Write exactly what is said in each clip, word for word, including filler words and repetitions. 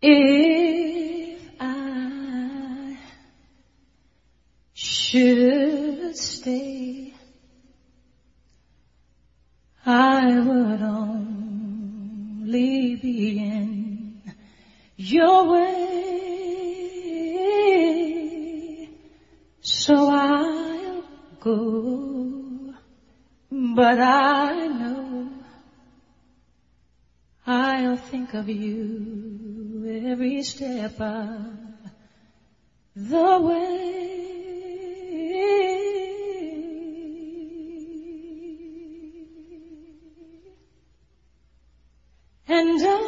If I should stay, I would only be in your way, so I'll go, but I know I'll think of you every step of the way. And I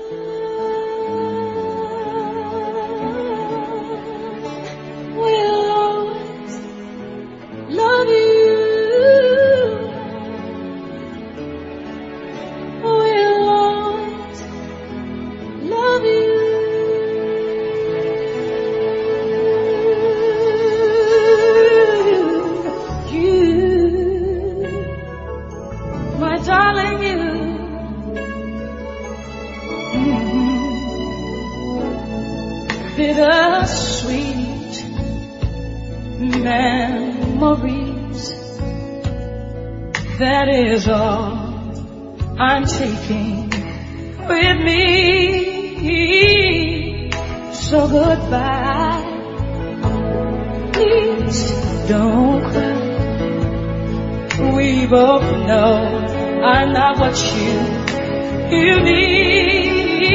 will always love you. Will always love you. You, my darling, you. Bittersweet memories, that is all I'm taking with me. So goodbye, please don't cry. We both know I'm not what you, you need.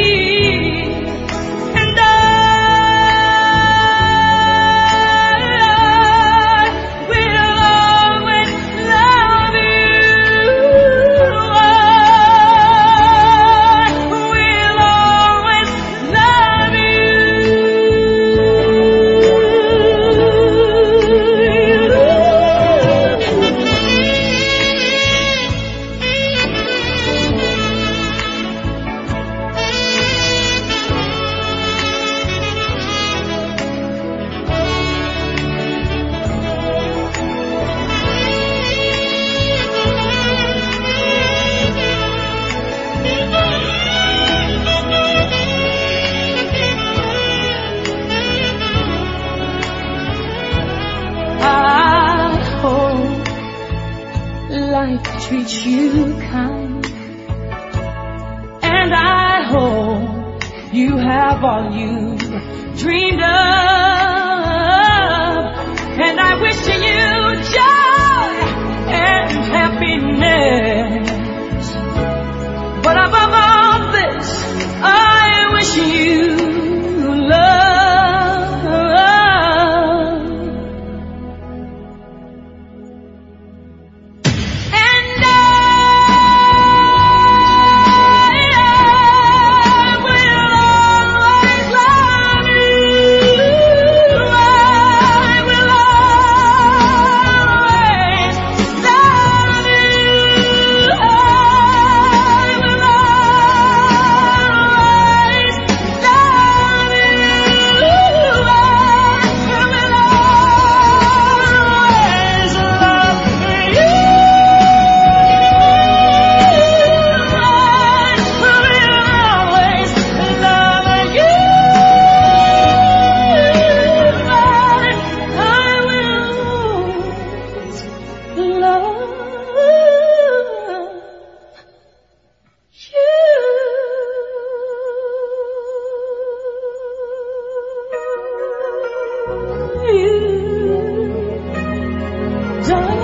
Life treats you kind, and I hope you have all you dreamed of, and I wish you joy and happiness, but above all this I wish you love. You, darling.